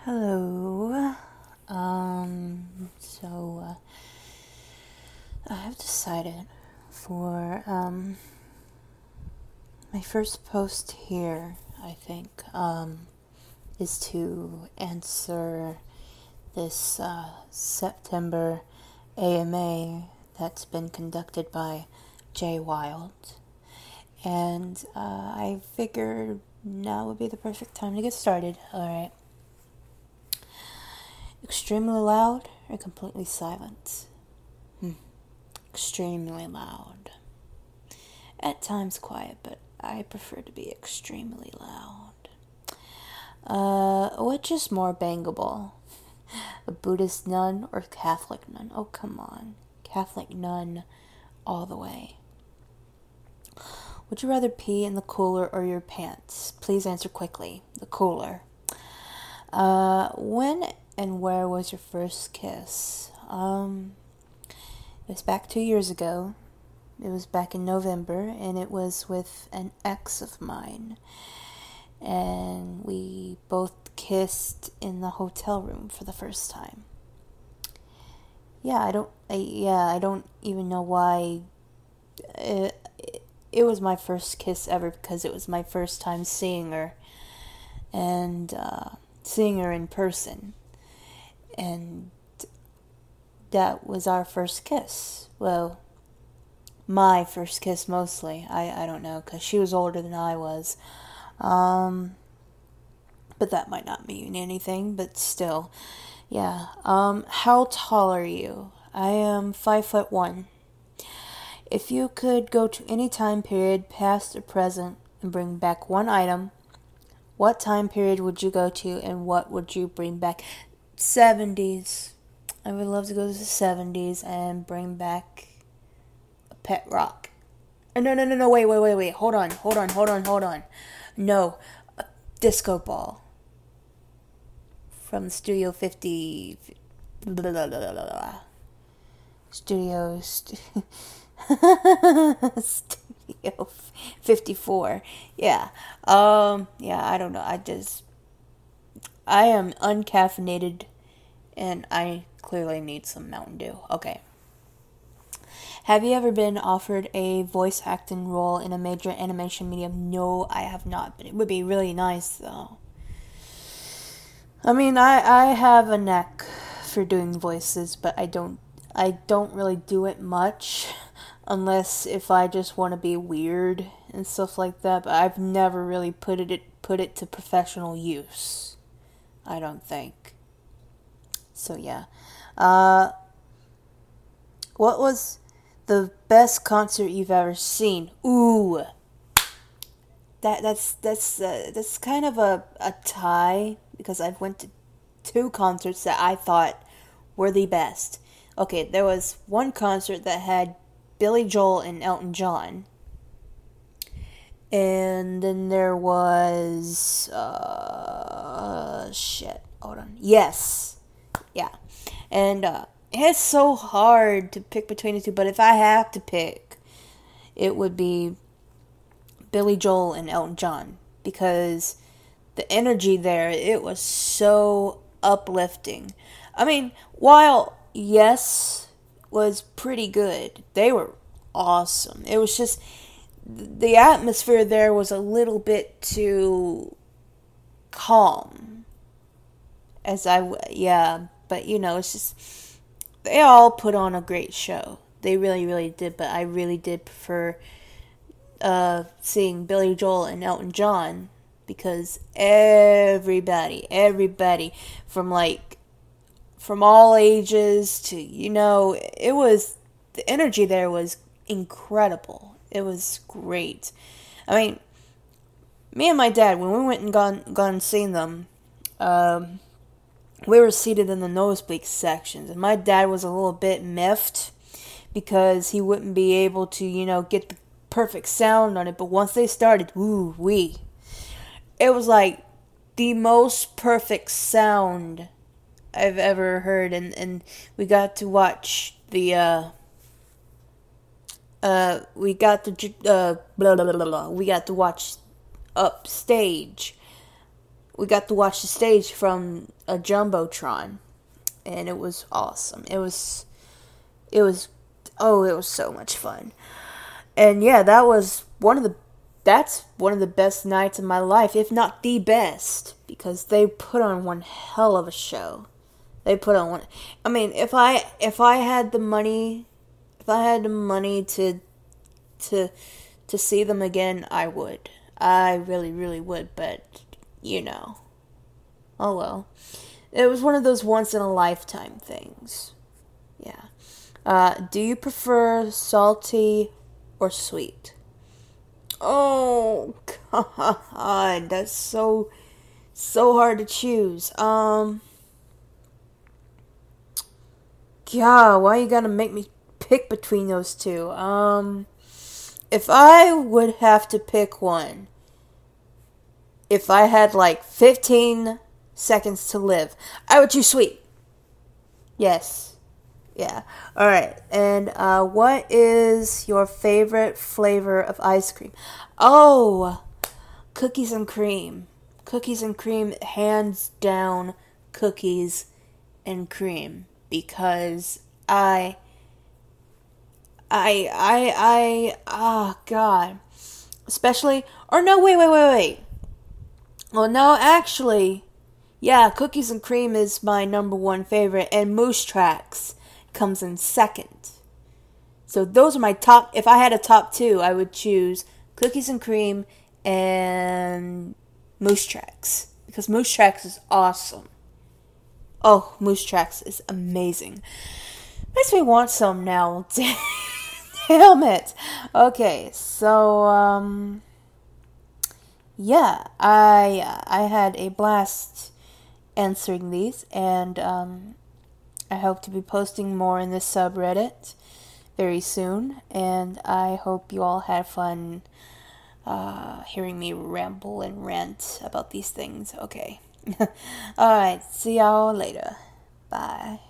Hello. So I have decided for my first post here, I think, is to answer this September AMA that's been conducted by Jay Wild. And I figured now would be the perfect time to get started. Alright. Extremely loud or completely silent? Extremely loud. At times quiet, but I prefer to be extremely loud. Which is more bangable? A Buddhist nun or Catholic nun? Oh, come on. Catholic nun all the way. Would you rather pee in the cooler or your pants? Please answer quickly. The cooler. When and where was your first kiss? It was back 2 years ago. It was back in November, and it was with an ex of mine. And we both kissed in the hotel room for the first time. I don't even know why. It was my first kiss ever because it was my first time seeing her. And, seeing her in person. And that was our first kiss. Well, my first kiss mostly. I don't know, because she was older than I was. But that might not mean anything, but still. Yeah. How tall are you? I am 5'1". If you could go to any time period, past or present, and bring back one item, what time period would you go to, and what would you bring back? 70s. I would love to go to the 70s and bring back a pet rock. No, wait. Hold on. No, a disco ball. From Studio 50... Studio 54. Yeah. I don't know. I am uncaffeinated and I clearly need some Mountain Dew. Okay. Have you ever been offered a voice acting role in a major animation medium? No, I have not, but it would be really nice though. I mean, I have a knack for doing voices, but I don't really do it much unless if I just want to be weird and stuff like that, but I've never really put it to professional use. I don't think. So yeah. What was the best concert you've ever seen? Ooh. That's kind of a tie because I've went to 2 concerts that I thought were the best. Okay, there was one concert that had Billy Joel and Elton John. And then there was hold on. Yes. Yeah. And it's so hard to pick between the two, but if I have to pick, it would be Billy Joel and Elton John because the energy there, it was so uplifting. I mean, while Yes was pretty good, they were awesome. It was just the atmosphere there was a little bit too calm. But it's just they all put on a great show. They really, really did, but I really did prefer seeing Billy Joel and Elton John because everybody from all ages to it was the energy there was incredible. It was great. I mean, me and my dad, when we went and gone and seen them, we were seated in the nosebleed sections, and my dad was a little bit miffed because he wouldn't be able to get the perfect sound on it. But once they started, it was like the most perfect sound I've ever heard, and we got to watch the we got to watch upstage we got to watch the stage from a jumbotron, and it was awesome. It was oh, it was so much fun. And yeah, that's one of the best nights of my life, if not the best, because they put on one hell of a show. They put on one. I mean, if I had the money, if I had the money to to see them again, I would. I really, really would, but you know. Oh well. It was one of those once in a lifetime things. Yeah. Do you prefer salty or sweet? Oh God, that's so hard to choose. God, why you gotta make me pick between those two? If I would have to pick one, if I had like 15 seconds to live, I would choose sweet. Yes. Yeah. Alright. And what is your favorite flavor of ice cream? Oh, cookies and cream. Cookies and cream, hands down, cookies and cream. Because oh God. Especially, or no, wait. Well, no, actually, yeah, cookies and cream is my number one favorite, and Moose Tracks comes in second. So those are my top. If I had a top two, I would choose cookies and cream and Moose Tracks, because Moose Tracks is awesome. Oh, Moose Tracks is amazing. Makes me want some now. Damn it. Okay, so yeah, I had a blast answering these, and I hope to be posting more in this subreddit very soon, and I hope you all had fun hearing me ramble and rant about these things. Okay. Alright, see y'all later. Bye.